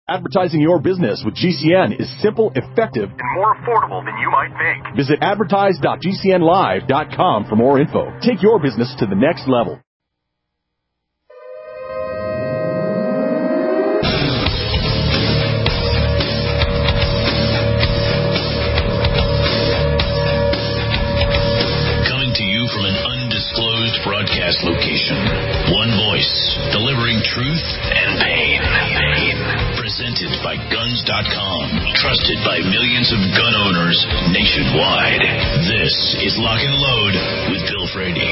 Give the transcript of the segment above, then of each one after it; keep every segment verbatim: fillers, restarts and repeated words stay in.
Advertising your business with G C N is simple, effective, and more affordable than you might think. Visit advertise dot g c n live dot com for more info. Take your business to the next level. Coming to you from an undisclosed broadcast location. One voice, delivering truth and pain. Pain. Presented by guns dot com. Trusted by millions of gun owners nationwide. This is Lock and Load with Bill Frady.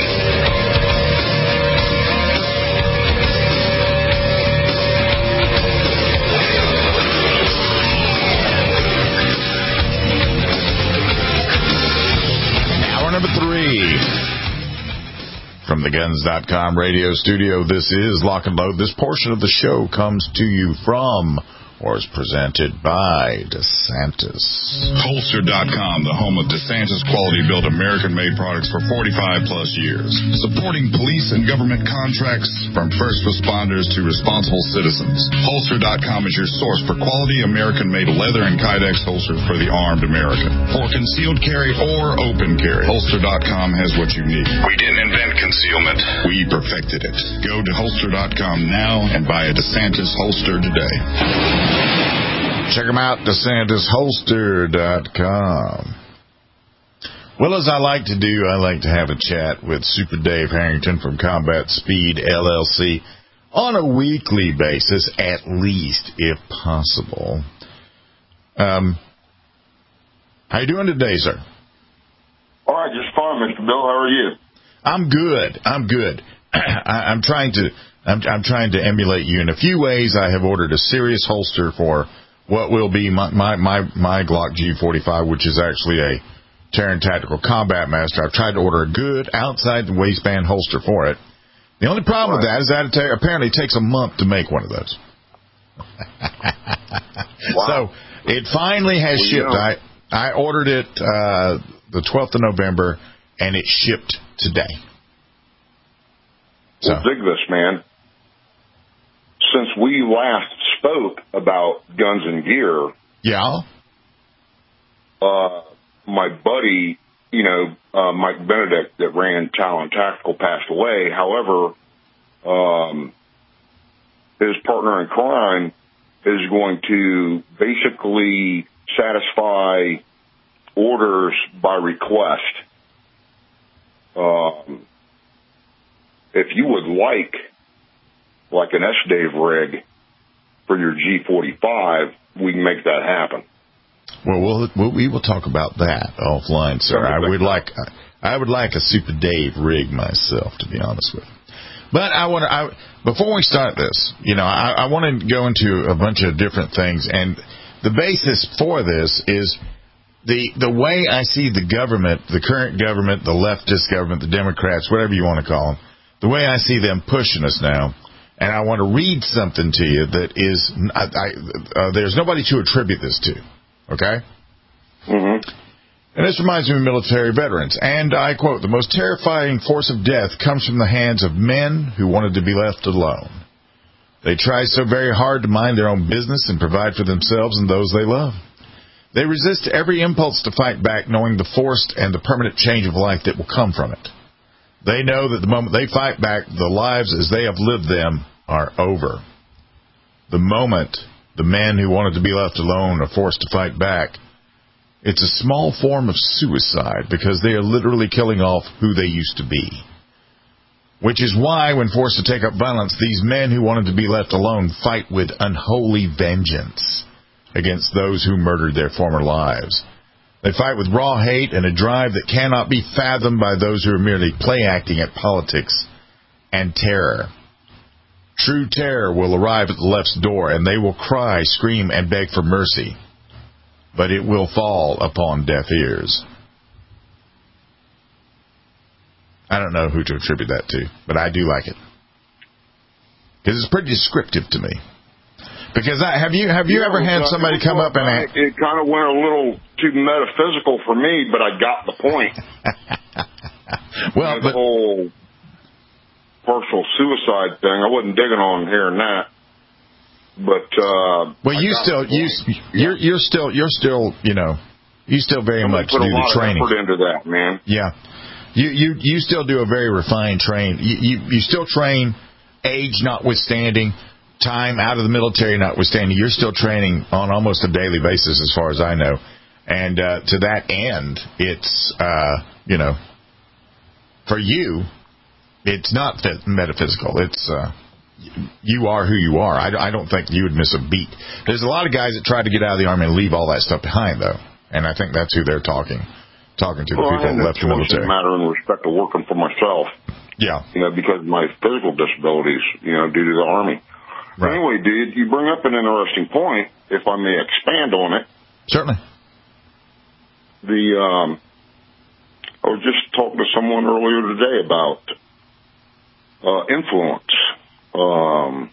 Hour number three. From the guns dot com radio studio, this is Lock and Load. This portion of the show comes to you from, or is presented by, DeSantis. Holster dot com, the home of DeSantis quality-built American-made products for forty-five plus years. Supporting police and government contracts from first responders to responsible citizens. Holster dot com is your source for quality American-made leather and Kydex holsters for the armed American. For concealed carry or open carry, Holster dot com has what you need. We didn't invent concealment. We perfected it. Go to Holster dot com now and buy a DeSantis holster today. Check them out, DeSantis Holster dot com. Well, as I like to do, I like to have a chat with Super Dave Harrington from Combat Speed L L C on a weekly basis, at least, if possible. Um, how you doing today, sir? All right, just fine, Mister Bill. How are you? I'm good. I'm good. I, I'm trying to. I'm, I'm trying to emulate you in a few ways. I have ordered a serious holster for what will be my my my, my Glock G forty-five, which is actually a Terran Tactical Combat Master. I've tried to order a good outside the waistband holster for it. The only problem with that is that it ta- apparently takes a month to make one of those. Wow. So it finally has well, shipped. You know, I I ordered it uh, the twelfth of November, and it shipped today. So. Well, dig this, man. Since we last spoke about guns and gear, yeah, uh, my buddy, you know, uh, Mike Benedict that ran Talon Tactical passed away. However, um, his partner in crime is going to basically satisfy orders by request. Um, if you would like, like an S-Dave rig for your G forty-five, we can make that happen. Well, we'll, we'll we will talk about that offline, sir. I would like I would like a Super Dave rig myself, to be honest with you. But I want to I, before we start this, you know, I, I want to go into a bunch of different things, and the basis for this is the the way I see the government, the current government, the leftist government, the Democrats, whatever you want to call them, the way I see them pushing us now. And I want to read something to you that is, I, I, uh, there's nobody to attribute this to, okay? Mm-hmm. And this reminds me of military veterans. And I quote, "The most terrifying force of death comes from the hands of men who wanted to be left alone. They try so very hard to mind their own business and provide for themselves and those they love. They resist every impulse to fight back, knowing the forced and the permanent change of life that will come from it. They know that the moment they fight back, the lives as they have lived them are over. The moment the men who wanted to be left alone are forced to fight back, it's a small form of suicide because they are literally killing off who they used to be. Which is why, when forced to take up violence, these men who wanted to be left alone fight with unholy vengeance against those who murdered their former lives. They fight with raw hate and a drive that cannot be fathomed by those who are merely play-acting at politics and terror. True terror will arrive at the left's door, and they will cry, scream, and beg for mercy. But it will fall upon deaf ears." I don't know who to attribute that to, but I do like it. Because it's pretty descriptive to me. Because I, have you have you yeah, ever had somebody come up and ask? It kind of went a little too metaphysical for me, but I got the point. Well, you know, the but, whole partial suicide thing, I wasn't digging on hearing that. But uh, well, you still you you're you're still you're still you know you still very much do the training. Put into that, man. Yeah, you you you still do a very refined train. You you, you still train, age notwithstanding, time out of the military notwithstanding. You're still training on almost a daily basis, as far as I know. And uh, to that end, it's uh, you know, for you, it's not metaphysical. It's uh, you are who you are. I, I don't think you would miss a beat. There's a lot of guys that try to get out of the Army and leave all that stuff behind, though. And I think that's who they're talking talking to, well, the people that left the military. It's a matter in respect to working for myself. Yeah. You know, because of my physical disabilities, you know, due to the Army. Right. Anyway, dude, you bring up an interesting point, if I may expand on it. Certainly. The, um, I was just talking to someone earlier today about uh, influence. Um,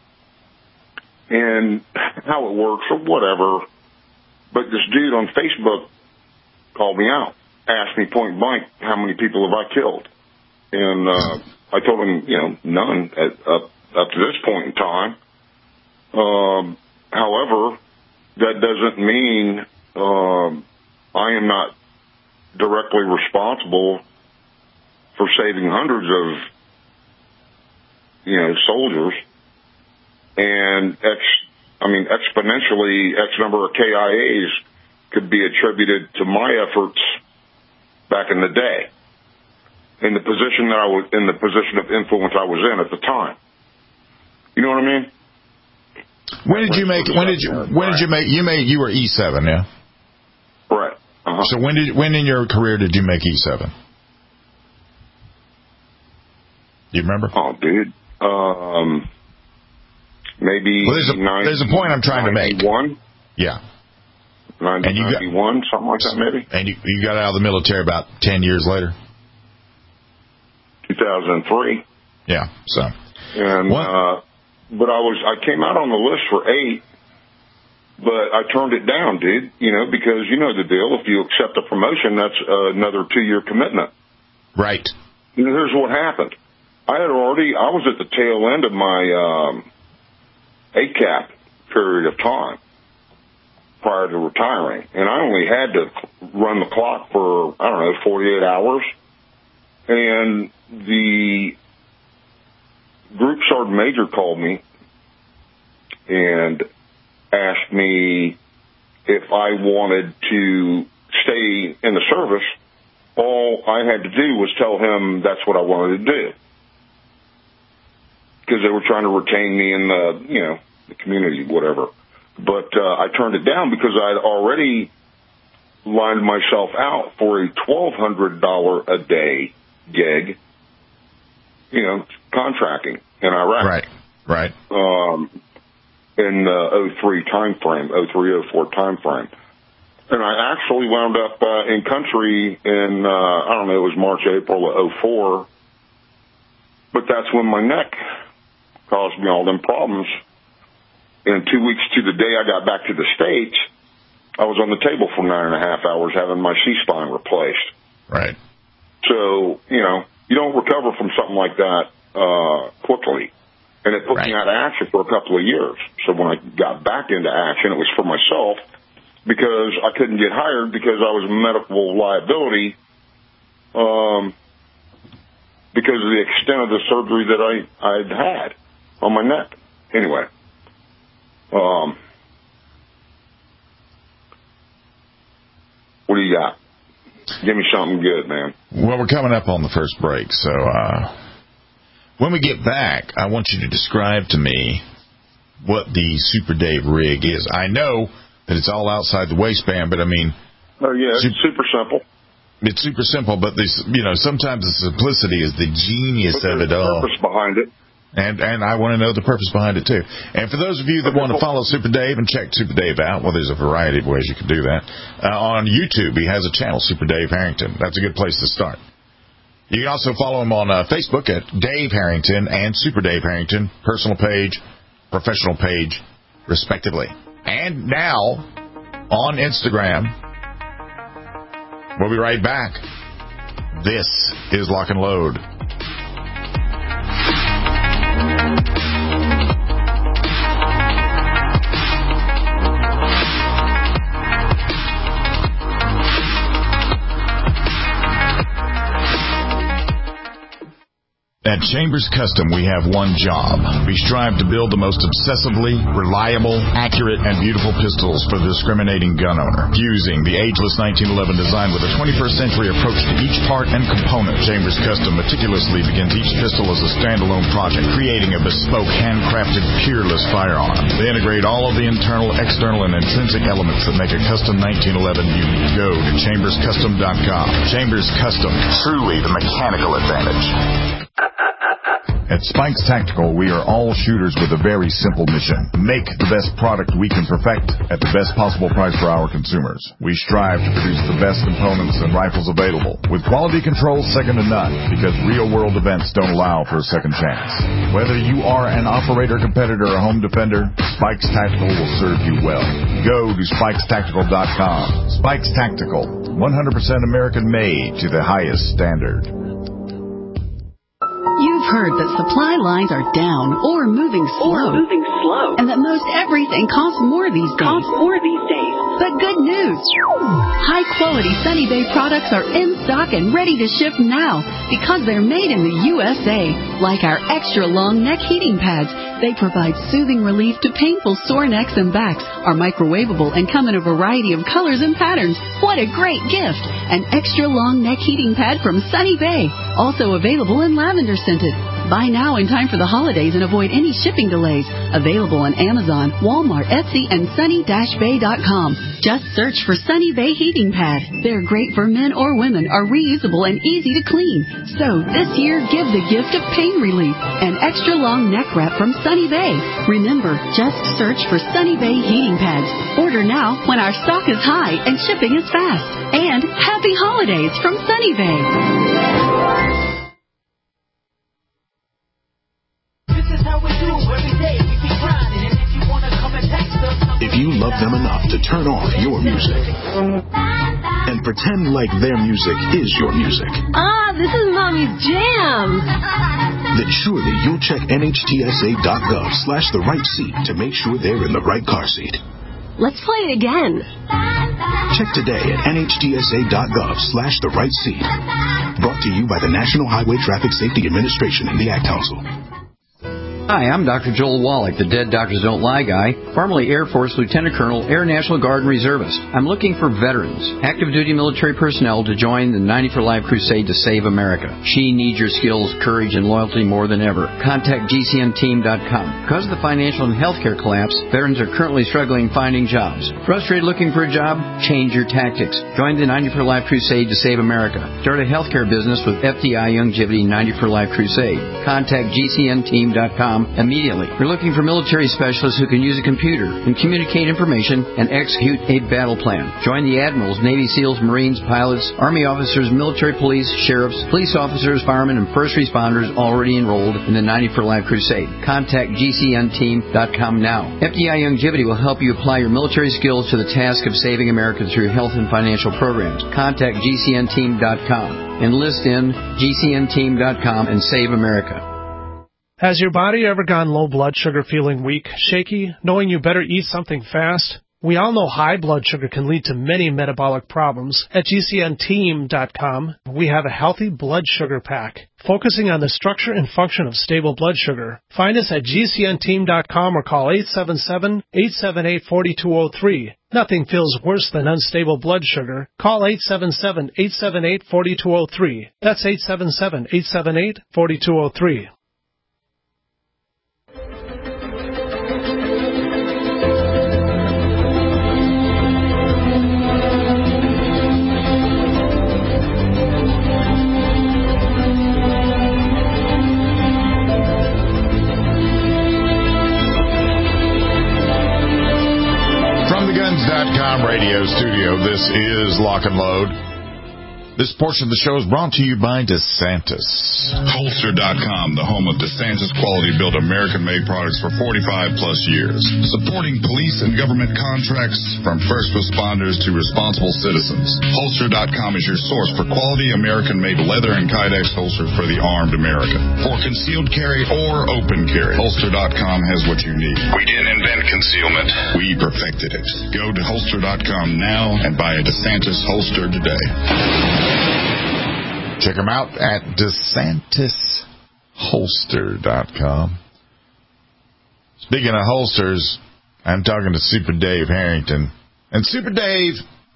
and how it works or whatever. But this dude on Facebook called me out, asked me point blank, how many people have I killed? And, uh, I told him, you know, none at, up, up to this point in time. Um, however, that doesn't mean, um, I am not directly responsible for saving hundreds of, you know, soldiers, and X, I mean, exponentially, X number of K I As could be attributed to my efforts back in the day, in the position that I was, in the position of influence I was in at the time. You know what I mean? When did you make? When did you? When did you make? You made. You were E seven, yeah. Right. Uh-huh. So when did? When in your career did you make E seven? Do you remember? Oh, dude. Um, maybe well, there's, a, ninety, there's a point I'm trying to make. ninety-one Yeah. ninety, and you ninety-one, got, something like that, maybe. And you, you got out of the military about ten years later. two thousand three Yeah. So. And uh, but I was I came out on the list for eight, but I turned it down, dude. You know, because you know the deal. If you accept a promotion, that's uh, another two-year commitment. Right. And here's what happened. I had already, I was at the tail end of my um, A C A P period of time prior to retiring. And I only had to run the clock for, I don't know, forty-eight hours. And the Group Sergeant Major called me and asked me if I wanted to stay in the service. All I had to do was tell him that's what I wanted to do, because they were trying to retain me in the, you know, the community, whatever. But uh, I turned it down because I'd already lined myself out for a twelve hundred dollars a day gig, you know, contracting in Iraq. Right, right. Um, in the oh three time frame, oh three, oh four time frame. And I actually wound up uh, in country in, uh, I don't know, it was March, April of oh four. But that's when my neck caused me all them problems. And two weeks to the day I got back to the States, I was on the table for nine and a half hours having my C-spine replaced. Right. So, you know, you don't recover from something like that uh, quickly. And it put right. me out of action for a couple of years. So when I got back into action, it was for myself, because I couldn't get hired because I was a medical liability um, because of the extent of the surgery that I, I'd had on my neck. Anyway. Um, what do you got? Give me something good, man. Well, we're coming up on the first break, so uh, when we get back, I want you to describe to me what the Super Dave rig is. I know that it's all outside the waistband, but I mean... Oh, yeah, it's super, super simple. It's super simple, but this, you know, sometimes the simplicity is the genius but of it all. There's a purpose behind it. And and I want to know the purpose behind it, too. And for those of you that want to follow Super Dave and check Super Dave out, well, there's a variety of ways you can do that. Uh, on YouTube, he has a channel, Super Dave Harrington. That's a good place to start. You can also follow him on uh, Facebook at Dave Harrington and Super Dave Harrington, personal page, professional page, respectively. And now, on Instagram, we'll be right back. This is Lock and Load. At Chambers Custom, we have one job. We strive to build the most obsessively, reliable, accurate, and beautiful pistols for the discriminating gun owner. Fusing the ageless nineteen eleven design with a twenty-first century approach to each part and component, Chambers Custom meticulously begins each pistol as a standalone project, creating a bespoke, handcrafted, peerless firearm. They integrate all of the internal, external, and intrinsic elements that make a custom nineteen eleven unique. Go to chambers custom dot com. Chambers Custom, truly the mechanical advantage. At Spikes Tactical, we are all shooters with a very simple mission. Make the best product we can perfect at the best possible price for our consumers. We strive to produce the best components and rifles available, with quality control second to none, because real-world events don't allow for a second chance. Whether you are an operator, competitor, or home defender, Spikes Tactical will serve you well. Go to spikes tactical dot com. Spikes Tactical, one hundred percent American-made to the highest standard. You've heard that supply lines are down or moving slow, or moving slow, and that most everything costs more these days. Costs more these days. But good news! High-quality Sunny Bay products are in stock and ready to ship now because they're made in the U S A. Like our extra-long neck heating pads, they provide soothing relief to painful sore necks and backs, are microwavable, and come in a variety of colors and patterns. What a great gift! An extra-long neck heating pad from Sunny Bay, also available in lavender scented. Buy now in time for the holidays and avoid any shipping delays. Available on Amazon, Walmart, Etsy, and sunny dash bay dot com. Just search for Sunny Bay Heating Pad. They're great for men or women, are reusable and easy to clean. So this year, give the gift of pain relief. An extra long neck wrap from Sunny Bay. Remember, just search for Sunny Bay Heating Pads. Order now when our stock is high and shipping is fast. And happy holidays from Sunny Bay. If you love them enough to turn off your music and pretend like their music is your music, ah, this is Mommy's jam, then surely you'll check N H T S A dot gov slash the right seat to make sure they're in the right car seat. Let's play it again. Check today at N H T S A dot gov slash the right seat. Brought to you by the National Highway Traffic Safety Administration and the Ad Council. Hi, I'm Doctor Joel Wallach, the Dead Doctors Don't Lie guy, formerly Air Force Lieutenant Colonel, Air National Guard and Reservist. I'm looking for veterans, active duty military personnel to join the ninety for Life crusade to save America. She needs your skills, courage, and loyalty more than ever. Contact G C N team dot com. Because of the financial and healthcare collapse, veterans are currently struggling finding jobs. Frustrated looking for a job? Change your tactics. Join the ninety for Life crusade to save America. Start a healthcare business with F D I Youngevity ninety for Life crusade. Contact G C N team dot com immediately. We're looking for military specialists who can use a computer and communicate information and execute a battle plan. Join the admirals, Navy SEALs, Marines, pilots, Army officers, military police, sheriffs, police officers, firemen, and first responders already enrolled in the ninety for Life crusade. Contact G C N team dot com now. F D I Youngevity will help you apply your military skills to the task of saving America through health and financial programs. Contact G C N team dot com. Enlist in G C N team dot com and save America. Has your body ever gone low blood sugar, feeling weak, shaky, knowing you better eat something fast? We all know high blood sugar can lead to many metabolic problems. At G C N team dot com, we have a healthy blood sugar pack, focusing on the structure and function of stable blood sugar. Find us at G C N team dot com or call eight seven seven, eight seven eight, four two zero three. Nothing feels worse than unstable blood sugar. Call eight seven seven, eight seven eight, four two zero three. That's eight seven seven, eight seven eight, four two zero three. guns dot com radio studio, this is Lock and Load. This portion of the show is brought to you by DeSantis. Holster dot com, the home of DeSantis quality-built American-made products for forty-five plus years. Supporting police and government contracts from first responders to responsible citizens. Holster dot com is your source for quality American-made leather and Kydex holsters for the armed American. For concealed carry or open carry, Holster dot com has what you need. We didn't invent concealment. We perfected it. Go to Holster dot com now and buy a DeSantis holster today. Check them out at DeSantis holster dot com. Speaking of holsters, I'm talking to Super Dave Harrington. And Super Dave,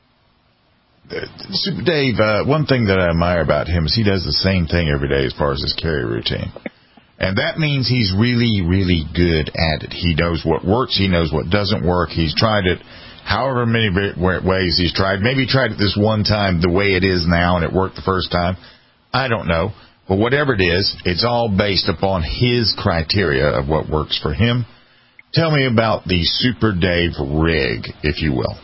Super Dave, uh, one thing that I admire about him is he does the same thing every day as far as his carry routine. And that means he's really, really good at it. He knows what works. He knows what doesn't work. He's tried it however many ways he's tried. Maybe he tried it this one time the way it is now and it worked the first time. I don't know. But whatever it is, it's all based upon his criteria of what works for him. Tell me about the Super Dave rig, if you will.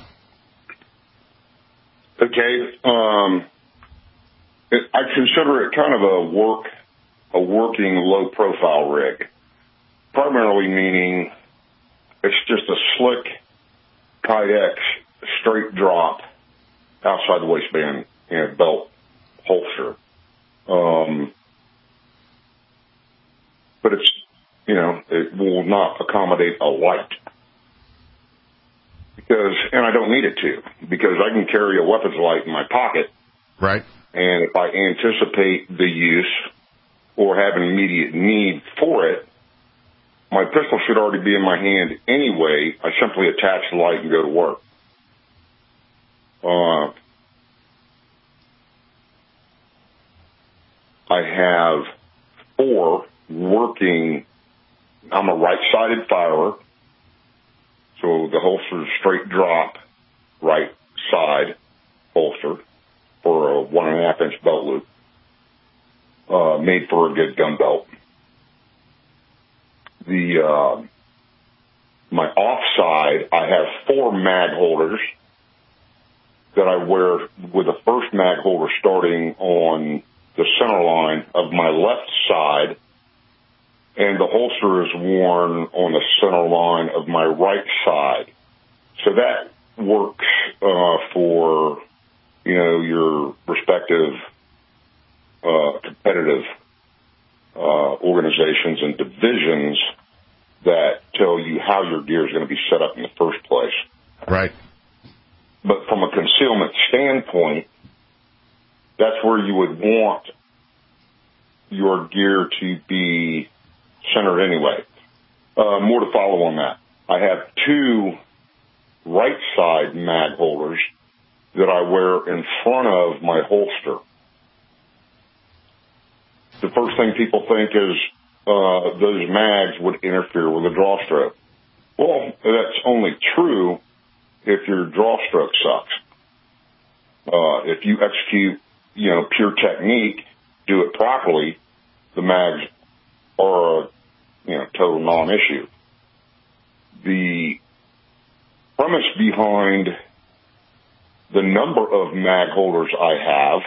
Okay. Um, it, I consider it kind of a work, a working low-profile rig. Primarily meaning it's just a slick Kydex straight drop outside the waistband, you know, belt holster. Um, but it's, you know, it will not accommodate a light. Because, and I don't need it to, because I can carry a weapons light in my pocket. Right. And if I anticipate the use or have an immediate need for it, my pistol should already be in my hand anyway. I simply attach the light and go to work. Uh, I have four working, I'm a right-sided firer, so the holster is straight drop, right side holster for a one and a half inch belt loop, uh, made for a good gun belt. The, uh, my offside, I have four mag holders that I wear with the first mag holder starting on the center line of my left side, and the holster is worn on the center line of my right side. So that works uh, for, you know, your respective uh, competitive uh, organizations and divisions that tell you how your gear is going to be set up in the first place. Right. But from a concealment standpoint, that's where you would want your gear to be centered anyway. Uh, more to follow on that. I have two right side mag holders that I wear in front of my holster. The first thing people think is uh, those mags would interfere with the draw stroke. Well, that's only true if your draw stroke sucks. Uh, if you execute, you know, pure technique, do it properly, the mags are a, you know, total non-issue. The premise behind the number of mag holders I have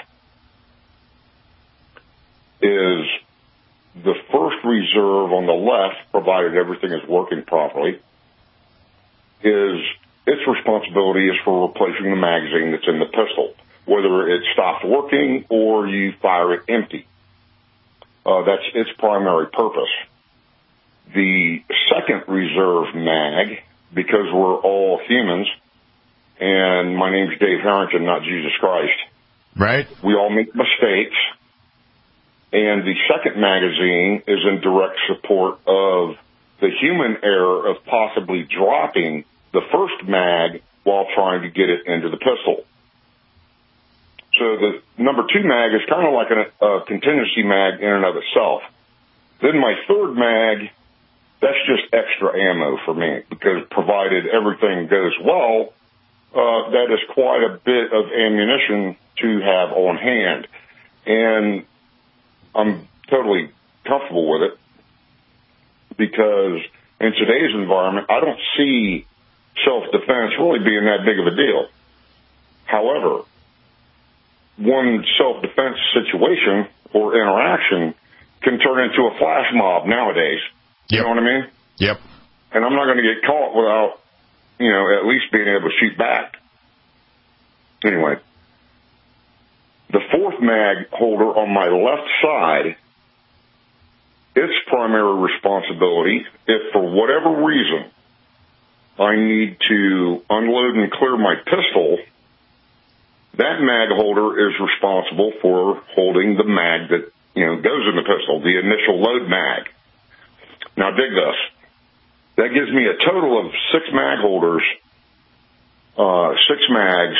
is the first reserve on the left, provided everything is working properly, is its responsibility is for replacing the magazine that's in the pistol, whether it stopped working or you fire it empty. Uh, that's its primary purpose. The second reserve mag, because we're all humans, and my name's Dave Harrington, not Jesus Christ. Right. We all make mistakes. And the second magazine is in direct support of the human error of possibly dropping the first mag while trying to get it into the pistol. So the number two mag is kind of like a, a contingency mag in and of itself. Then my third mag, that's just extra ammo for me, because provided everything goes well, uh, that is quite a bit of ammunition to have on hand. And I'm totally comfortable with it, because in today's environment, I don't see self-defense really being that big of a deal. However, one self-defense situation or interaction can turn into a flash mob nowadays. You Yep. know what I mean? Yep. And I'm not going to get caught without, you know, at least being able to shoot back. Anyway, the fourth mag holder on my left side, its primary responsibility, if for whatever reason I need to unload and clear my pistol, that mag holder is responsible for holding the mag that you know, goes in the pistol, the initial load mag. Now, dig this. That gives me a total of six mag holders, uh, six mags.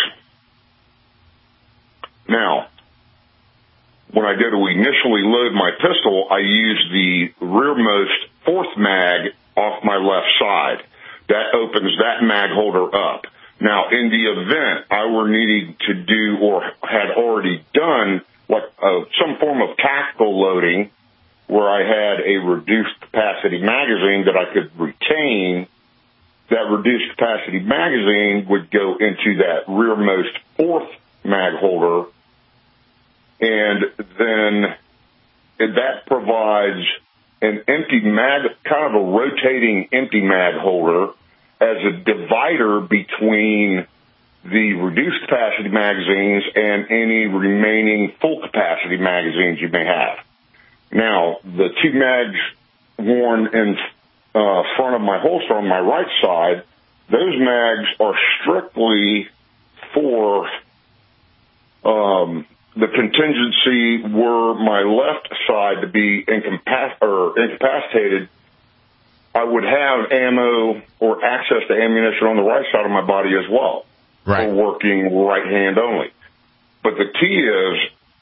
Now, when I go to initially load my pistol, I use the rearmost fourth mag off my left side. That opens that mag holder up. Now, in the event I were needing to do or had already done like uh, some form of tactical loading where I had a reduced capacity magazine that I could retain, that reduced capacity magazine would go into that rearmost fourth mag holder, and then and that provides an empty mag, kind of a rotating empty mag holder as a divider between the reduced capacity magazines and any remaining full capacity magazines you may have. Now, the two mags worn in uh, front of my holster on my right side, those mags are strictly for um, the contingency were my left side to be incapac- or incapacitated. I would have ammo or access to ammunition on the right side of my body as well, right, for working right hand only. But the key is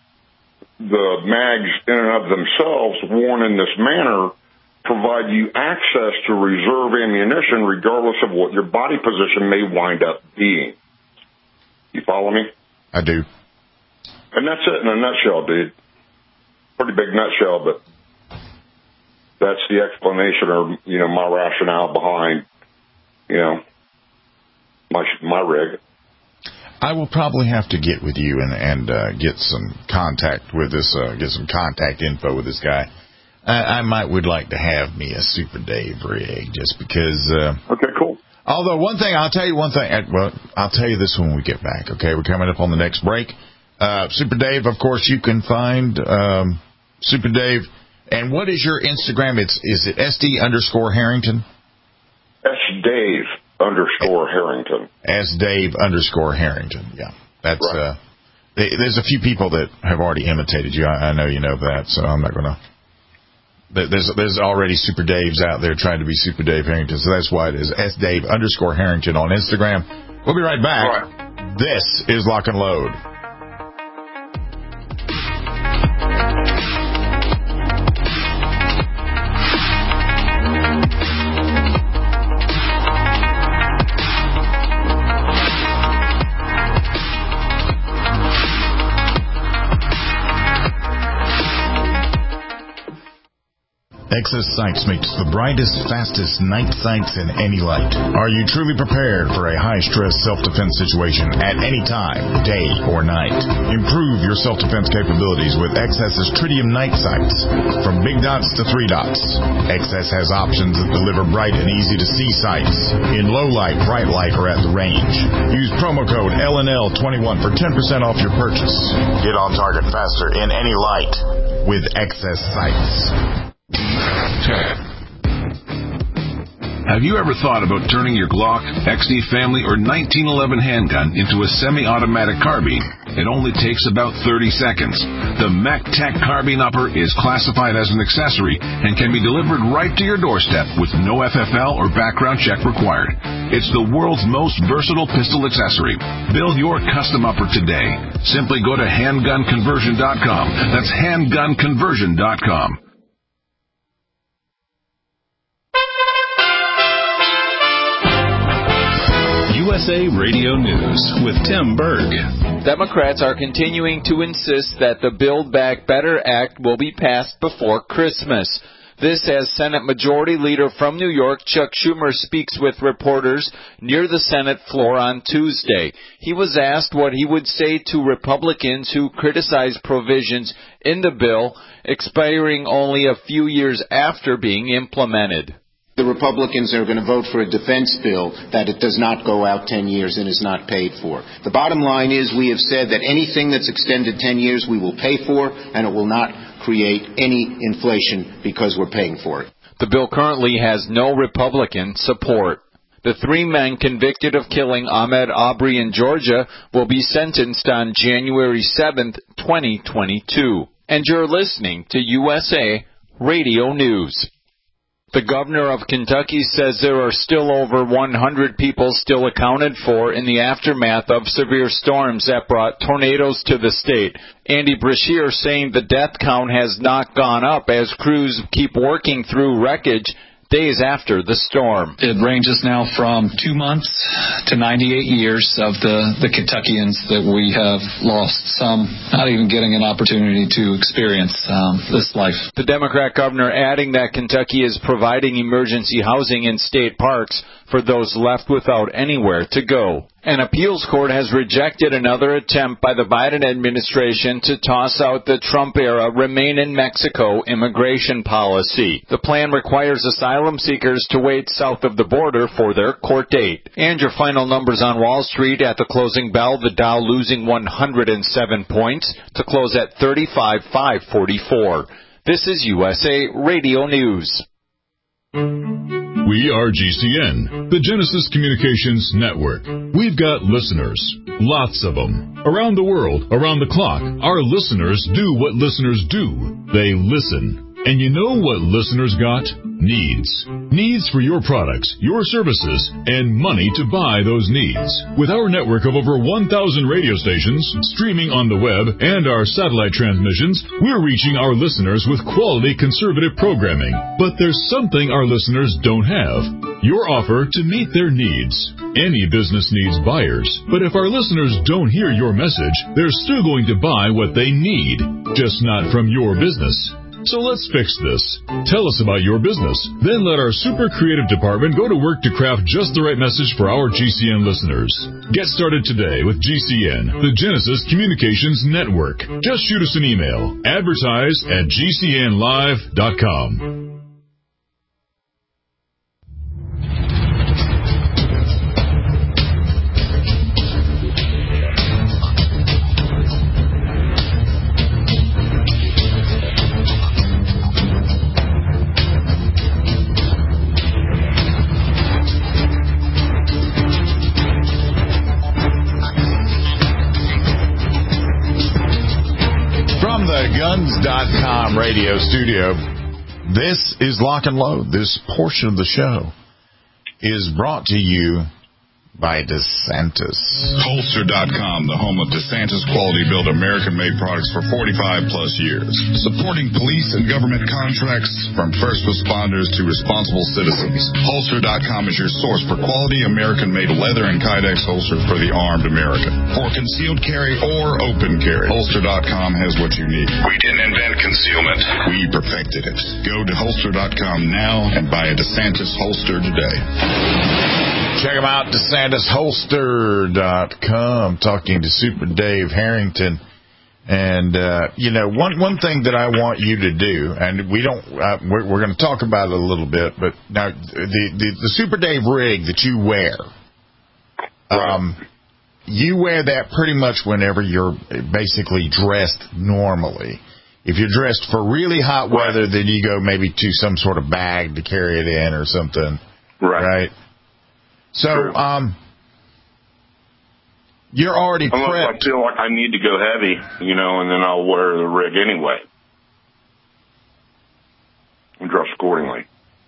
the mags in and of themselves, worn in this manner, provide you access to reserve ammunition regardless of what your body position may wind up being. You follow me? I do. And that's it in a nutshell, dude. Pretty big nutshell, but that's the explanation or, you know, my rationale behind, you know, my my rig. I will probably have to get with you and, and uh, get some contact with this, uh, get some contact info with this guy. I, I might would like to have me a Super Dave rig just because. Uh, okay, cool. Although one thing, I'll tell you one thing. Well, I'll tell you this when we get back. Okay, we're coming up on the next break. Uh, Super Dave, of course, you can find um, Super Dave. And what is your Instagram? It's is it S D underscore Harrington? S Dave underscore Harrington. S Dave underscore Harrington. Yeah, that's. Right. Uh, they, there's a few people that have already imitated you. I, I know you know that, so I'm not gonna. There's there's already Super Daves out there trying to be Super Dave Harrington, so that's why it is S Dave underscore Harrington on Instagram. We'll be right back. Right. This is Lock and Load. Excess Sights makes the brightest, fastest night sights in any light. Are you truly prepared for a high-stress self-defense situation at any time, day or night? Improve your self-defense capabilities with Excess's Tritium night sights. From big dots to three dots, Excess has options that deliver bright and easy-to-see sights in low light, bright light, or at the range. Use promo code L N L twenty-one for ten percent off your purchase. Get on target faster in any light with Excess Sights. Have you ever thought about turning your Glock, X D Family, or nineteen eleven handgun into a semi-automatic carbine? It only takes about thirty seconds. The MacTac Carbine Upper is classified as an accessory and can be delivered right to your doorstep with no F F L or background check required. It's the world's most versatile pistol accessory. Build your custom upper today. Simply go to handgun conversion dot com. That's handgun conversion dot com. U S A Radio News with Tim Berg. Democrats are continuing to insist that the Build Back Better Act will be passed before Christmas. This as Senate Majority Leader from New York, Chuck Schumer, speaks with reporters near the Senate floor on Tuesday. He was asked what he would say to Republicans who criticize provisions in the bill expiring only a few years after being implemented. The Republicans are going to vote for a defense bill that it does not go out ten years and is not paid for. The bottom line is we have said that anything that's extended ten years we will pay for, and it will not create any inflation because we're paying for it. The bill currently has no Republican support. The three men convicted of killing Ahmaud Arbery in Georgia will be sentenced on January seventh, twenty twenty-two. and you're listening to U S A Radio News. The governor of Kentucky says there are still over one hundred people still accounted for in the aftermath of severe storms that brought tornadoes to the state. Andy Brashear saying the death count has not gone up as crews keep working through wreckage days after the storm. It ranges now from two months to ninety-eight years of the, the Kentuckians that we have lost, some not even getting an opportunity to experience um, this life. The Democrat governor adding that Kentucky is providing emergency housing in state parks for those left without anywhere to go. An appeals court has rejected another attempt by the Biden administration to toss out the Trump-era Remain in Mexico immigration policy. The plan requires asylum seekers to wait south of the border for their court date. And your final numbers on Wall Street at the closing bell, the Dow losing one hundred seven points to close at thirty-five thousand five hundred forty-four. This is U S A Radio News. We are G C N, the Genesis Communications Network. We've got listeners, lots of them, around the world, around the clock. Our listeners do what listeners do. They listen. And you know what listeners got? Needs. Needs for your products, your services, and money to buy those needs. With our network of over one thousand radio stations, streaming on the web, and our satellite transmissions, we're reaching our listeners with quality conservative programming. But there's something our listeners don't have. Your offer to meet their needs. Any business needs buyers. But if our listeners don't hear your message, they're still going to buy what they need, just not from your business. So let's fix this. Tell us about your business. Then let our super creative department go to work to craft just the right message for our G C N listeners. Get started today with G C N, the Genesis Communications Network. Just shoot us an email. Advertise at G C N live dot com. Guns dot com radio studio. This is Lock and Load. This portion of the show is brought to you by DeSantis. Holster dot com, the home of DeSantis quality built American-made products for forty-five plus years. Supporting police and government contracts from first responders to responsible citizens. Holster dot com is your source for quality American-made leather and Kydex holsters for the armed American. For concealed carry or open carry, Holster dot com has what you need. We didn't invent concealment. We perfected it. Go to Holster dot com now and buy a DeSantis holster today. Check them out, DeSantis Holster dot com. Talking to Super Dave Harrington. And, uh, you know, one one thing that I want you to do, and we don't, uh, we're, we're going to talk about it a little bit, but now the, the, the Super Dave rig that you wear, um, you wear that pretty much whenever you're basically dressed normally. If you're dressed for really hot weather, then you go maybe to some sort of bag to carry it in or something. Right. Right? So, um, you're already Unless prepped. I feel like I need to go heavy, you know, and then I'll wear the rig anyway. And dress accordingly.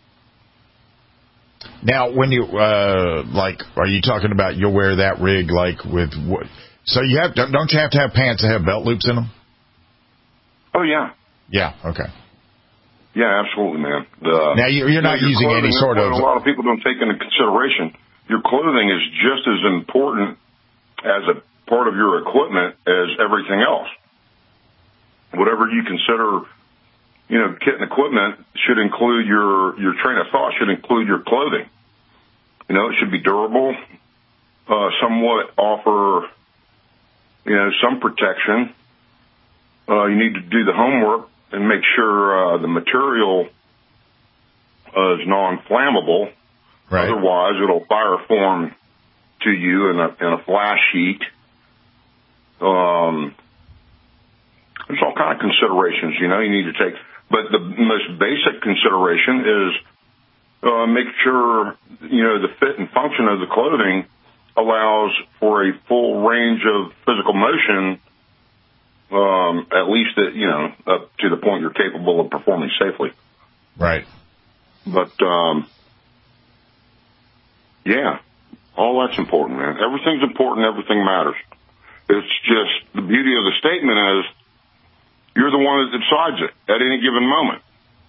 Now, when you, uh, like, are you talking about you'll wear that rig, like, with what? So you have, don't you have to have pants that have belt loops in them? Oh, yeah. Yeah, okay. Yeah, absolutely, man. The, now, you're, you're not you know, using any sort of... A lot of people don't take into consideration. Your clothing is just as important as a part of your equipment as everything else. Whatever you consider, you know, kit and equipment should include your, your train of thought, should include your clothing. You know, it should be durable, uh, somewhat offer, you know, some protection. Uh, you need to do the homework and make sure uh, the material uh, is non-flammable. Right. Otherwise, it'll fire form to you in a, in a flash heat. Um, there's all kind of considerations, you know, you need to take. But the most basic consideration is uh, make sure, you know, the fit and function of the clothing allows for a full range of physical motion um, at least, uh, you know, up to the point you're capable of performing safely. Right. But, um, yeah, all that's important, man. Everything's important. Everything matters. It's just the beauty of the statement is you're the one that decides it at any given moment.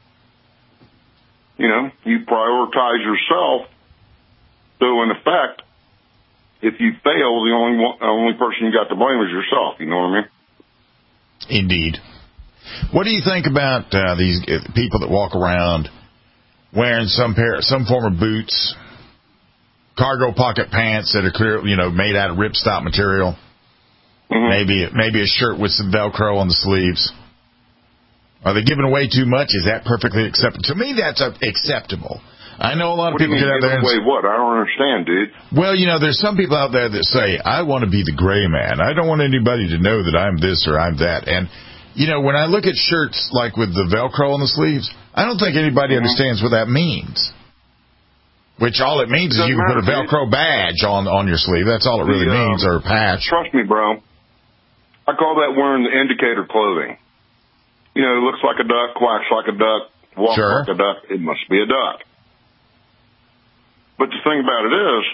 You know, you prioritize yourself. So, in effect, if you fail, the only one, only person you got to blame is yourself. You know what I mean? Indeed. What do you think about uh, these uh, people that walk around wearing some pair, some form of boots, cargo pocket pants that are clear, you know, made out of ripstop material, mm-hmm. maybe maybe a shirt with some Velcro on the sleeves? Are they giving away too much? Is that perfectly acceptable? To me, that's uh, acceptable. I know a lot of what people do you get out there and say, what? I don't understand, dude. Well, you know, there's some people out there that say, I want to be the gray man. I don't want anybody to know that I'm this or I'm that. And, you know, when I look at shirts like with the Velcro on the sleeves, I don't think anybody mm-hmm. understands what that means. Which all it means it is you can matter, put a Velcro dude. badge on, on your sleeve. That's all it really the, means, um, or a patch. Trust me, bro. I call that wearing the indicator clothing. You know, it looks like a duck, quacks like a duck, walks sure. like a duck. It must be a duck. But the thing about it is,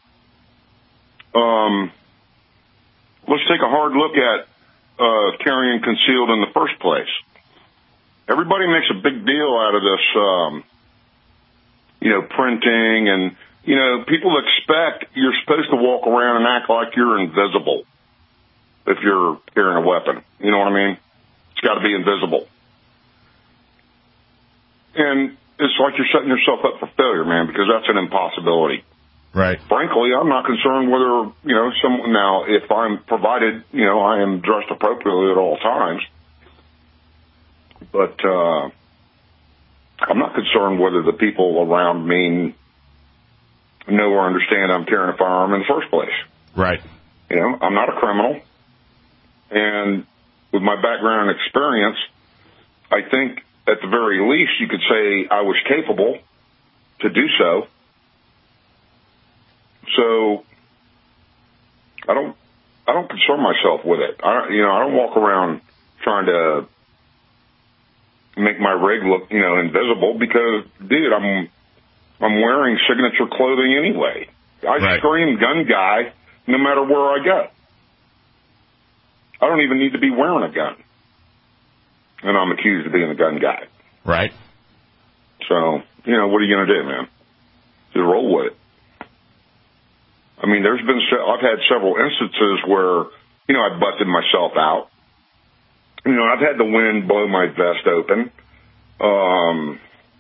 um, let's take a hard look at uh, carrying concealed in the first place. Everybody makes a big deal out of this, um, you know, printing, and, you know, people expect you're supposed to walk around and act like you're invisible if you're carrying a weapon. You know what I mean? It's got to be invisible. And it's like you're setting yourself up for failure, man, because that's an impossibility. Right. Frankly, I'm not concerned whether, you know, someone, now, if I'm provided, you know, I am dressed appropriately at all times. But uh, I'm not concerned whether the people around me know or understand I'm carrying a firearm in the first place. Right. You know, I'm not a criminal. And with my background and experience, I think at the very least you could say I was capable to do so. So I don't, I don't concern myself with it. I, you know, I don't walk around trying to make my rig look, you know, invisible because, dude, I'm, I'm wearing signature clothing anyway. I right. scream gun guy no matter where I go. I don't even need to be wearing a gun. And I'm accused of being a gun guy. Right. So, you know, what are you going to do, man? Just roll with it. I mean, there's been, I've had several instances where, you know, I busted myself out. You know, I've had the wind blow my vest open. Um,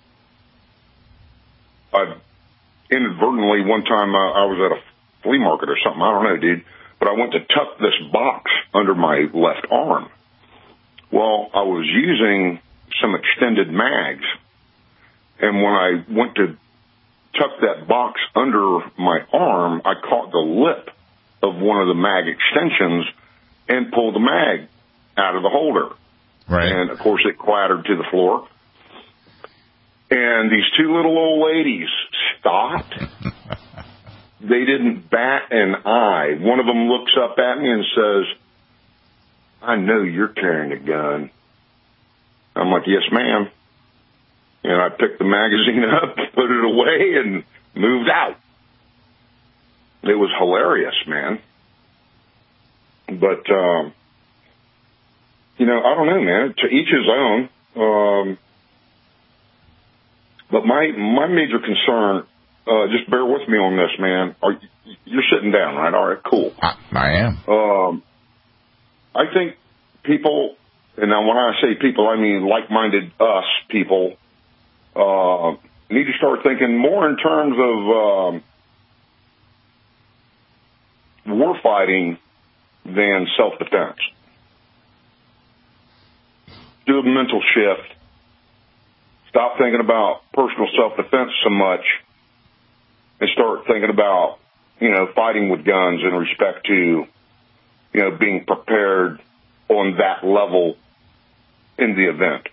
I've inadvertently, one time uh, I was at a flea market or something, I don't know, dude, but I went to tuck this box under my left arm. Well, I was using some extended mags, and when I went to tuck that box under my arm, I caught the lip of one of the mag extensions and pulled the mag out of the holder. Right. And, of course, it clattered to the floor. And these two little old ladies stopped. They didn't bat an eye. One of them looks up at me and says, I know you're carrying a gun. I'm like, yes, ma'am. And I picked the magazine up, put it away, and moved out. It was hilarious, man. But, um, you know, I don't know, man. To each his own. Um, but my my major concern, uh, just bear with me on this, man. Are, you're sitting down, right? All right, cool. I, I am. Um, I think people, and now when I say people, I mean like-minded us people, uh, need to start thinking more in terms of um, war fighting than self-defense. Do a mental shift. Stop thinking about personal self-defense so much and start thinking about, you know, fighting with guns in respect to, you know, being prepared on that level in the event.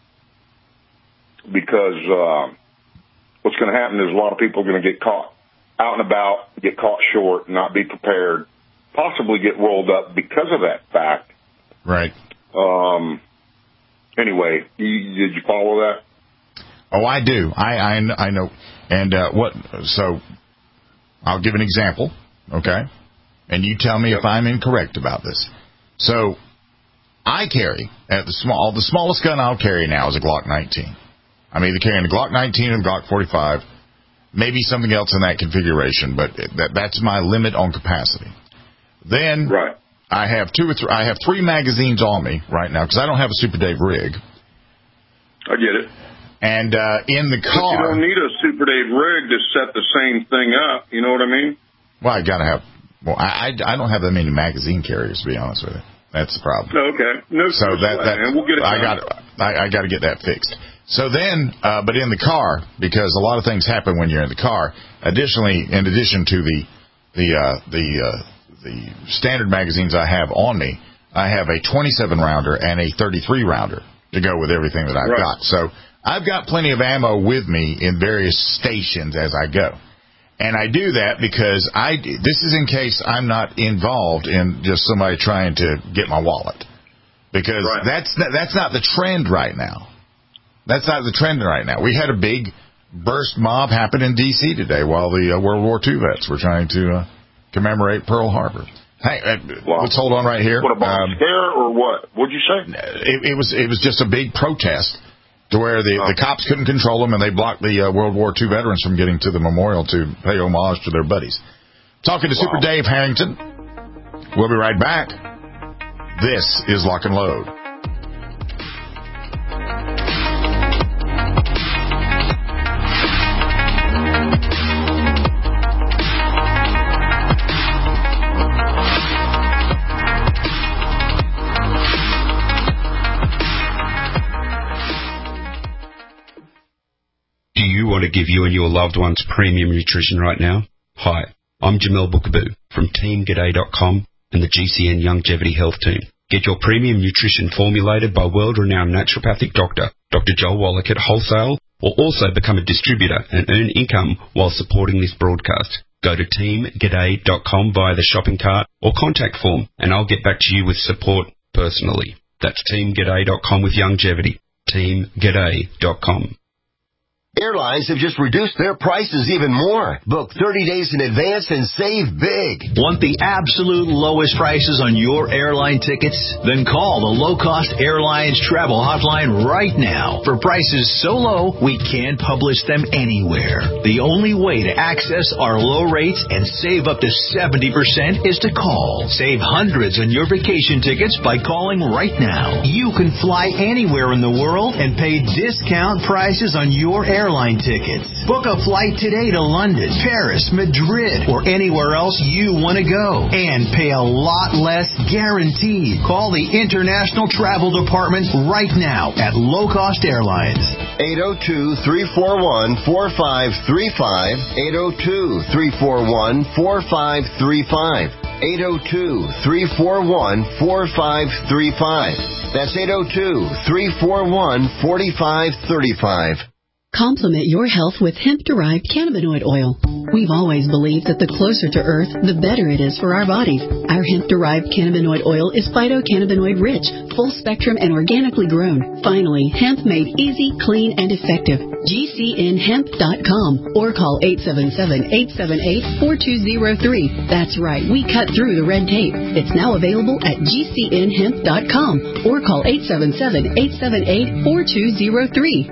Because uh, what's going to happen is a lot of people are going to get caught out and about, get caught short, not be prepared, possibly get rolled up because of that fact. Right. Um, anyway, you, did you follow that? Oh, I do. I I, I know. And uh, what? So I'll give an example, okay? And you tell me if I'm incorrect about this. So I carry at the small, the smallest gun I'll carry now is a Glock nineteen. I'm either carrying a Glock nineteen or a Glock forty-five, maybe something else in that configuration, but that that's my limit on capacity. Then right. I have two or three. I have three magazines on me right now because I don't have a Super Dave rig. I get it. And uh, in the car, but you don't need a Super Dave rig to set the same thing up. You know what I mean? Well, I gotta have. Well, I, I, I don't have that many magazine carriers, to be honest with you. That's the problem. Okay. No. So that that and we'll get it I done. got I, I got to get that fixed. So then, uh, but in the car, because a lot of things happen when you're in the car. Additionally, in addition to the the uh, the uh, the standard magazines I have on me, I have a twenty-seven rounder and a thirty-three rounder to go with everything that I've right. got. So I've got plenty of ammo with me in various stations as I go. And I do that because I, this is in case I'm not involved in just somebody trying to get my wallet. Because right. that's that's not the trend right now. That's not the trend right now. We had a big burst mob happen in D C today while the uh, World War Two vets were trying to uh, commemorate Pearl Harbor. Hey, uh, wow. let's hold on right here. What, a bomb um, scare or what? What'd you say? It, it was it was just a big protest to where the, oh. the cops couldn't control them, and they blocked the uh, World War Two veterans from getting to the memorial to pay homage to their buddies. Talking to wow. Super Dave Harrington. We'll be right back. This is Lock and Load. Do you want to give you and your loved ones premium nutrition right now? Hi, I'm Jamel Bookaboo from Team G'day dot com and the G C N Longevity Health Team. Get your premium nutrition formulated by world-renowned naturopathic doctor, Doctor Joel Wallach at wholesale, or also become a distributor and earn income while supporting this broadcast. Go to Team G'day dot com via the shopping cart or contact form, and I'll get back to you with support personally. That's Team G'day dot com with longevity. Team G'day dot com. Airlines have just reduced their prices even more. Book thirty days in advance and save big. Want the absolute lowest prices on your airline tickets? Then call the Low Cost Airlines Travel Hotline right now. For prices so low, we can't publish them anywhere. The only way to access our low rates and save up to seventy percent is to call. Save hundreds on your vacation tickets by calling right now. You can fly anywhere in the world and pay discount prices on your airline Airline tickets. Book a flight today to London, Paris, Madrid, or anywhere else you want to go and pay a lot less guaranteed. Call the International Travel Department right now at Low Cost Airlines. eight oh two, three four one, four five three five. eight oh two, three four one, four five three five. eight oh two, three four one, four five three five. That's eight oh two, three four one, four five three five. Complement your health with hemp-derived cannabinoid oil. We've always believed that the closer to Earth, the better it is for our bodies. Our hemp-derived cannabinoid oil is phytocannabinoid-rich, full-spectrum, and organically grown. Finally, hemp made easy, clean, and effective. G C N hemp dot com or call eight seven seven, eight seven eight, four two zero three. That's right, we cut through the red tape. It's now available at G C N hemp dot com or call eight seven seven, eight seven eight, four two zero three.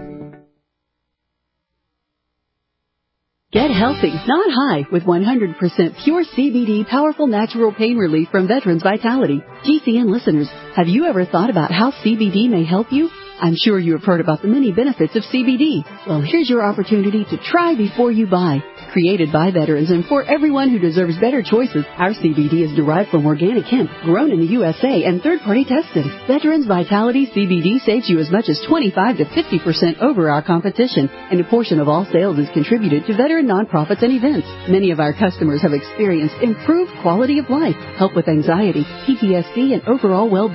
Get healthy, not high, with one hundred percent pure C B D powerful natural pain relief from Veterans Vitality. G C N listeners, have you ever thought about how C B D may help you? I'm sure you have heard about the many benefits of C B D. Well, here's your opportunity to try before you buy. Created by veterans and for everyone who deserves better choices, our C B D is derived from organic hemp, grown in the U S A and third-party tested. Veterans Vitality C B D saves you as much as twenty-five to fifty percent over our competition, and a portion of all sales is contributed to veteran nonprofits and events. Many of our customers have experienced improved quality of life, help with anxiety, P T S D, and overall well-being.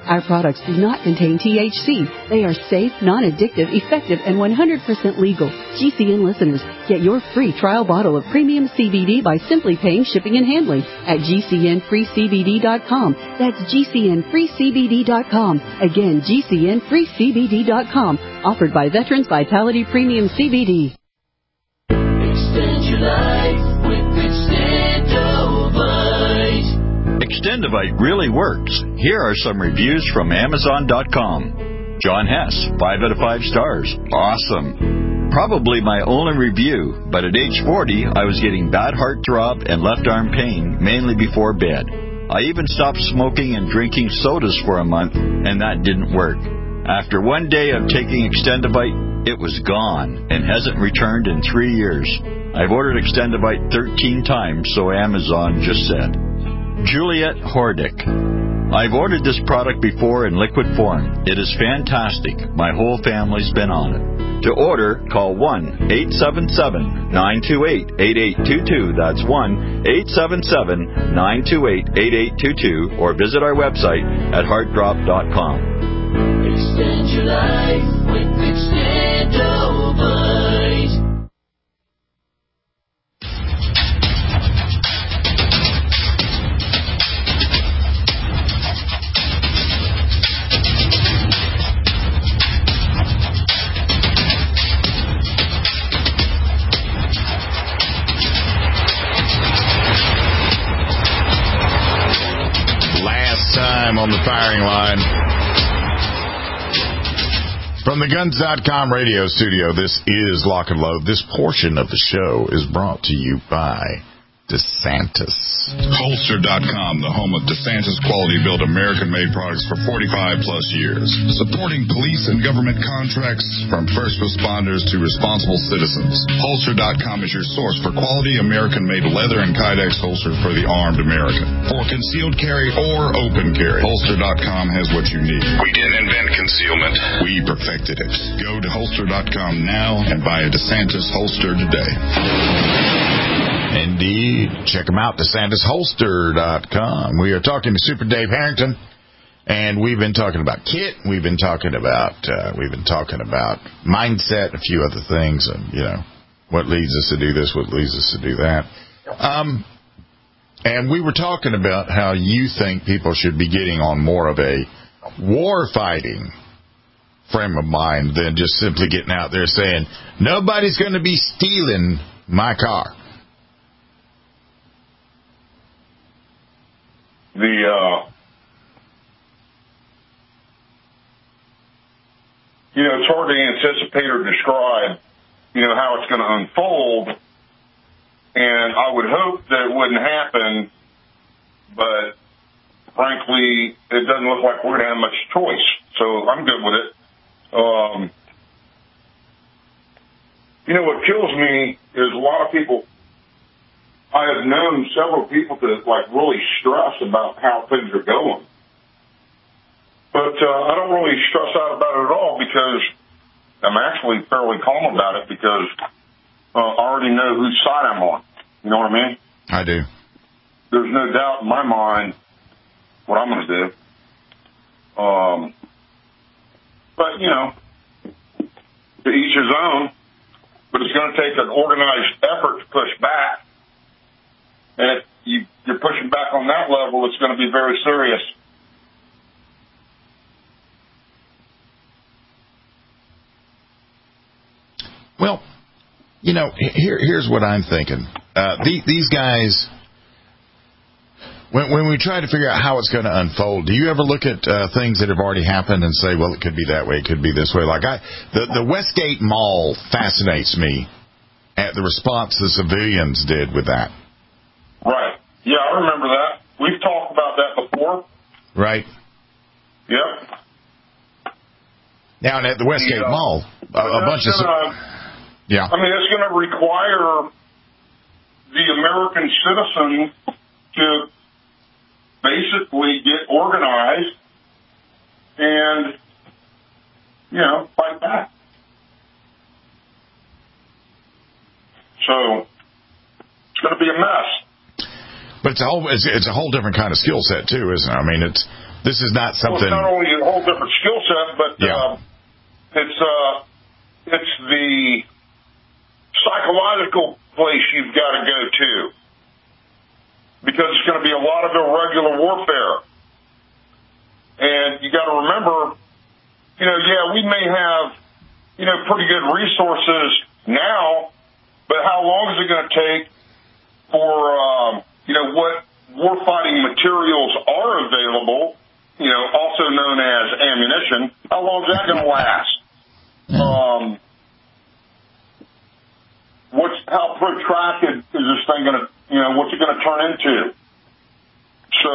Our products do not contain T H C. They are safe, non-addictive, effective, and one hundred percent legal. G C N listeners, get your free trial bottle of premium C B D by simply paying shipping and handling at G C N free C B D dot com. That's G C N free C B D dot com. Again, G C N free C B D dot com. Offered by Veterans Vitality Premium C B D. Extend your life with Extendovite. Extendovite really works. Here are some reviews from Amazon dot com. John Hess, five out of five stars. Awesome. Probably my only review, but at age forty, I was getting bad heart throb and left arm pain, mainly before bed. I even stopped smoking and drinking sodas for a month, and that didn't work. After one day of taking Extendovite, it was gone and hasn't returned in three years. I've ordered Extendovite thirteen times, so Amazon just said. Juliet Hordick. I've ordered this product before in liquid form. It is fantastic. My whole family's been on it. To order, call one eight seven seven, nine two eight, eight eight two two. That's one eight seven seven, nine two eight, eight eight two two, or visit our website at heartdrop dot com. Extend your life with Extendovite. On the firing line. From the Guns dot com radio studio, this is Lock and Load. This portion of the show is brought to you by DeSantis. Holster dot com, the home of DeSantis quality-built American-made products for forty-five plus years. Supporting police and government contracts from first responders to responsible citizens. Holster dot com is your source for quality American-made leather and Kydex holsters for the armed American. For concealed carry or open carry, Holster dot com has what you need. We didn't invent concealment. We perfected it. Go to Holster dot com now and buy a DeSantis holster today. Indeed. Check them out, DeSantis Holster dot com. We are talking to Super Dave Harrington, and we've been talking about Kit. We've been talking about uh, we've been talking about mindset, a few other things, and you know what leads us to do this, what leads us to do that. Um, and we were talking about how you think people should be getting on more of a war fighting frame of mind than just simply getting out there saying nobody's going to be stealing my car. The, uh, you know, it's hard to anticipate or describe, you know, how it's going to unfold. And I would hope that it wouldn't happen, but frankly, it doesn't look like we're going to have much choice. So I'm good with it. Um, you know, what kills me is a lot of people. I have known several people to, like, really stress about how things are going. But uh, I don't really stress out about it at all because I'm actually fairly calm about it because uh, I already know whose side I'm on. You know what I mean? I do. There's no doubt in my mind what I'm going to do. Um, but, you know, to each his own. But it's going to take an organized effort to push back. And if you, you're pushing back on that level, it's going to be very serious. Well, you know, here, here's what I'm thinking. Uh, the, these guys, when, when we try to figure out how it's going to unfold, do you ever look at uh, things that have already happened and say, well, it could be that way, it could be this way? Like I, the, the Westgate Mall fascinates me at the response the civilians did with that. Right. Yeah, I remember that. We've talked about that before. Right. Yep. Now, at the Westgate yeah. Mall, a, a bunch of... Gonna, yeah. I mean, it's going to require the American citizen to basically get organized and, you know, fight back. So, it's going to be a mess. But it's a whole it's, it's a whole different kind of skill set too, isn't it? I mean, it's This is not something. Well, it's not only a whole different skill set, but yeah. uh, it's uh, it's the psychological place you've got to go to, because it's going to be a lot of irregular warfare. And you got to remember, you know, yeah, we may have, you know, pretty good resources now, but how long is it going to take for, um, you know, what warfighting materials are available, you know, also known as ammunition? How long is that going to last? Um, what's how protracted is this thing going to, you know, what's it going to turn into? So,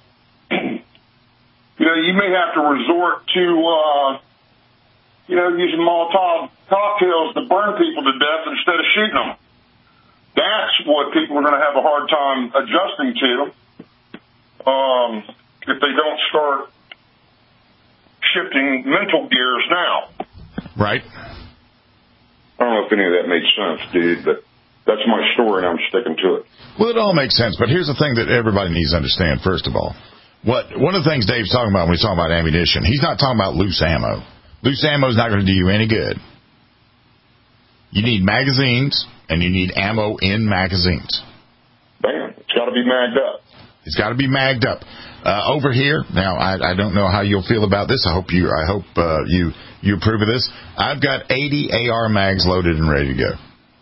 you know, you may have to resort to, uh, you know, using Molotov cocktails to burn people to death instead of shooting them. That's what people are going to have a hard time adjusting to um, if they don't start shifting mental gears now. Right. I don't know if any of that made sense, dude, but that's my story, and I'm sticking to it. Well, it all makes sense, but here's the thing that everybody needs to understand, first of all. What One of the things Dave's talking about when he's talking about ammunition, he's not talking about loose ammo. Loose ammo is not going to do you any good. You need magazines, and you need ammo in magazines. Bam. It's got to be magged up. It's got to be magged up. Uh, over here, now, I, I don't know how you'll feel about this. I hope you I hope uh, you, you approve of this. I've got eighty A R mags loaded and ready to go.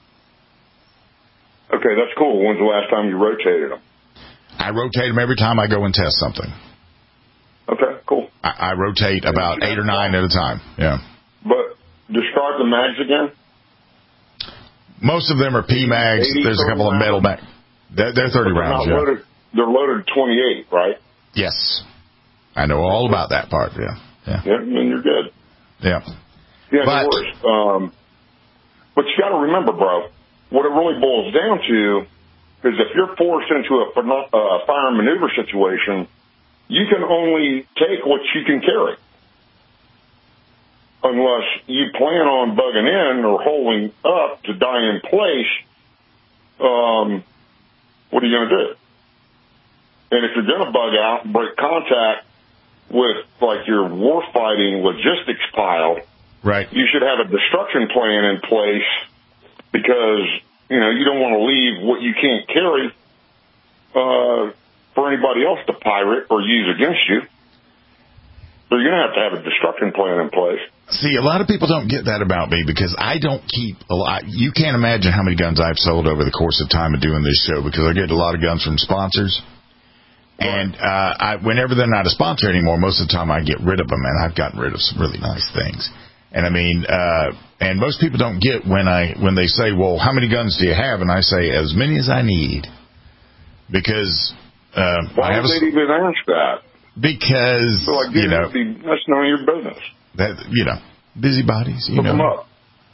Okay, that's cool. When's the last time you rotated them? I rotate them every time I go and test something. Okay, cool. I, I rotate about eight or nine at a time, yeah. But describe the mags again. Most of them are P mags. There's a couple of metal mags. They're, they're thirty they're rounds, yeah. Loaded, they're loaded twenty-eight, right? Yes. I know all about that part, yeah. Yeah, yeah then you're good. Yeah. Yeah, but, no worries. Um, but you got to remember, bro, what it really boils down to is if you're forced into a uh, fire and maneuver situation, you can only take what you can carry. Unless you plan on bugging in or holding up to die in place, um, what are you going to do? And if you're going to bug out and break contact with, like, your warfighting logistics pile, right, you should have a destruction plan in place because, you know, you don't want to leave what you can't carry uh, for anybody else to pirate or use against you. So you're going to have to have a destruction plan in place. See, a lot of people don't get that about me because I don't keep a lot. You can't imagine how many guns I've sold over the course of time of doing this show because I get a lot of guns from sponsors. And uh, I, whenever they're not a sponsor anymore, most of the time I get rid of them, and I've gotten rid of some really nice things. And I mean, uh, and most people don't get when I when they say, "Well, how many guns do you have?" And I say, "As many as I need," because uh, why I have would they even ask that? Because so, like, you know, be, that's none of your business. That you know, busybodies. You Look know, them up.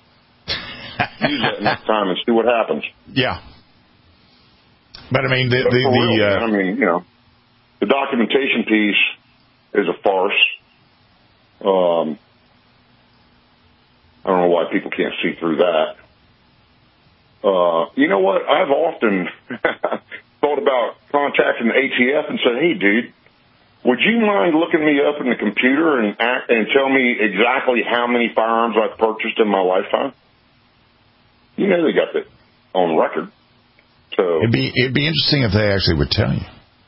Use that next time and see what happens. Yeah, but I mean, the but the, for the real, uh, man, I mean, you know, the documentation piece is a farce. Um. I don't know why people can't see through that. Uh, you know what? I've often thought about contacting the A T F and said, "Hey, dude, would you mind looking me up in the computer and act, and tell me exactly how many firearms I've purchased in my lifetime?" You know they got that on record. So it'd be it'd be interesting if they actually would tell you.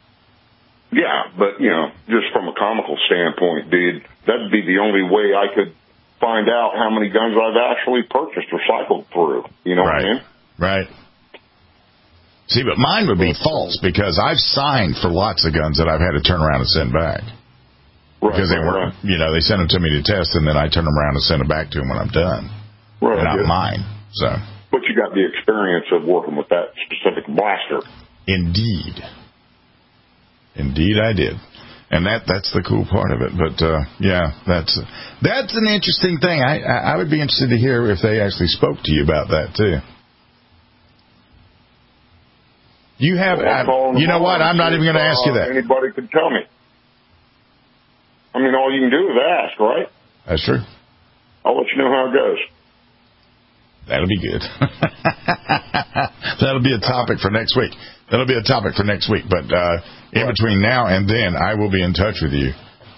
Yeah, but you know, just from a comical standpoint, dude, that'd be the only way I could find out how many guns I've actually purchased or cycled through. You know right. what I mean? Right. See, but mine would be false because I've signed for lots of guns that I've had to turn around and send back. Right, because they right, weren't, right. you know, they send them to me to test and then I turn them around and send them back to them when I'm done. Right. They're not yeah. mine. So. But you got the experience of working with that specific blaster. Indeed. Indeed I did. And that that's the cool part of it. But, uh, yeah, that's that's an interesting thing. I, I I would be interested to hear if they actually spoke to you about that, too. You have, well, I, you know what? I'm not even going to ask you that. Anybody could tell me. I mean, all you can do is ask, right? That's true. I'll let you know how it goes. That'll be good. That'll be a topic for next week. That'll be a topic for next week. But uh, in between now and then, I will be in touch with you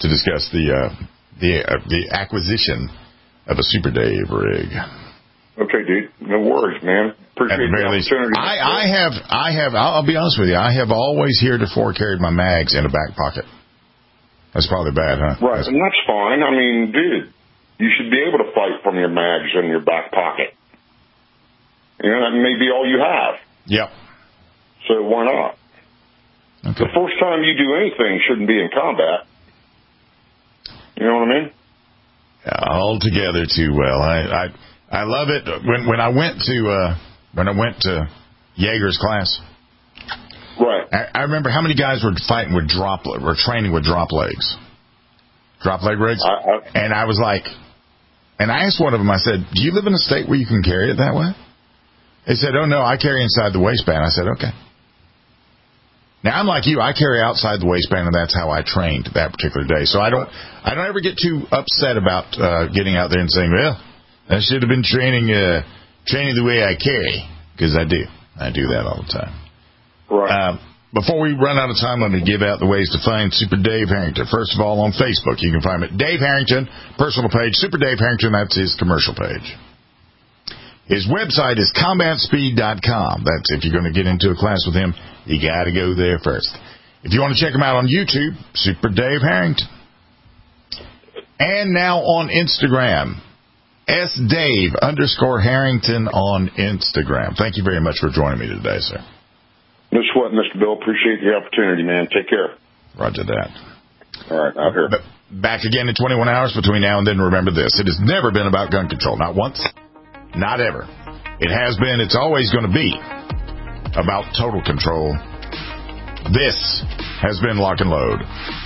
to discuss the uh, the uh, the acquisition of a Super Dave rig. Okay, dude. No worries, man. Appreciate the opportunity. I, I have, I have. I'll, I'll be honest with you. I have always heretofore carried my mags in a back pocket. That's probably bad, huh? Right, and that's fine. I mean, dude, you should be able to fight from your mags in your back pocket. You know, that may be all you have. Yep. So why not? Okay. The first time you do anything shouldn't be in combat. You know what I mean? Yeah, altogether too well. I, I I love it. When when I went to uh, when I went to Jaeger's class. Right. I, I remember how many guys were fighting with drop were training with drop legs, drop leg rigs, I, I, and I was like, and I asked one of them. I said, "Do you live in a state where you can carry it that way?" They said, "Oh no, I carry inside the waistband." I said, "Okay." Now I'm like you. I carry outside the waistband, and that's how I trained that particular day. So I don't, I don't ever get too upset about uh, getting out there and saying, "Well, I should have been training, uh, training the way I carry," because I do. I do that all the time. Right. Uh, before we run out of time, let me give out the ways to find Super Dave Harrington. First of all, on Facebook, you can find him at Dave Harrington, personal page. Super Dave Harrington, that's his commercial page. His website is combat speed dot com. That's if you're going to get into a class with him, you got to go there first. If you want to check him out on YouTube, Super Dave Harrington. And now on Instagram, S Dave underscore Harrington on Instagram. Thank you very much for joining me today, sir. No sweat, Mister Bill. Appreciate the opportunity, man. Take care. Roger that. All right, out here. But back again in twenty-one hours between now and then. Remember this. It has never been about gun control. Not once. Not ever. It has been. It's always going to be about total control. This has been Lock and Load.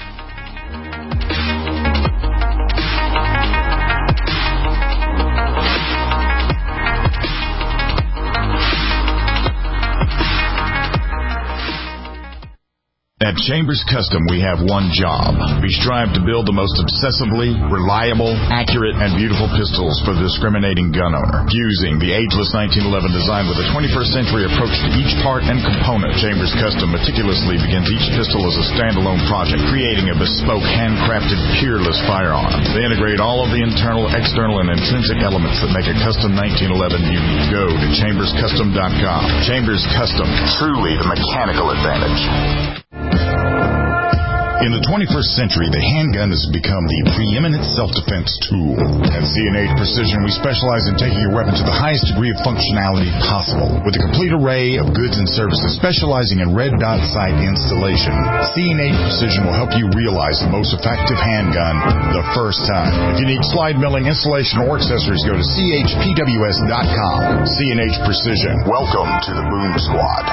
At Chambers Custom, we have one job. We strive to build the most obsessively reliable, accurate, and beautiful pistols for the discriminating gun owner. Fusing the ageless nineteen eleven design with a twenty-first century approach to each part and component, Chambers Custom meticulously begins each pistol as a standalone project, creating a bespoke, handcrafted, peerless firearm. They integrate all of the internal, external, and intrinsic elements that make a custom nineteen eleven unique. Go to chambers custom dot com. Chambers Custom, truly the mechanical advantage. In the twenty-first century, the handgun has become the preeminent self-defense tool. At C and H Precision, we specialize in taking your weapon to the highest degree of functionality possible. With a complete array of goods and services specializing in red dot sight installation, C and H Precision will help you realize the most effective handgun the first time. If you need slide milling, installation, or accessories, go to c h p w s dot com. C and H Precision. Welcome to the Boom Squad.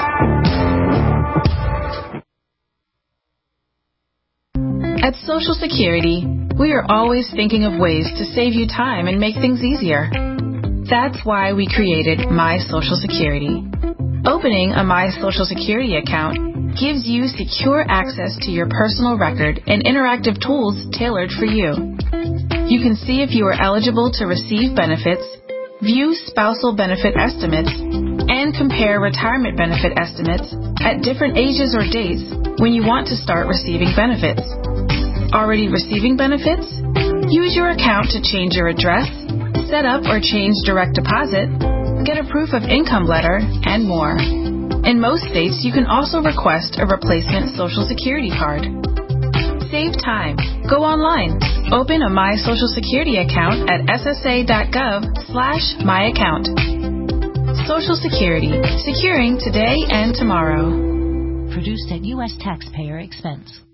At Social Security, we are always thinking of ways to save you time and make things easier. That's why we created My Social Security. Opening a My Social Security account gives you secure access to your personal record and interactive tools tailored for you. You can see if you are eligible to receive benefits, view spousal benefit estimates, and compare retirement benefit estimates at different ages or dates when you want to start receiving benefits. Already receiving benefits? Use your account to change your address, set up or change direct deposit, get a proof of income letter, and more. In most states, you can also request a replacement Social Security card. Save time. Go online. Open a My Social Security account at s s a dot gov slash my account. Social Security. Securing today and tomorrow. Produced at U S taxpayer expense.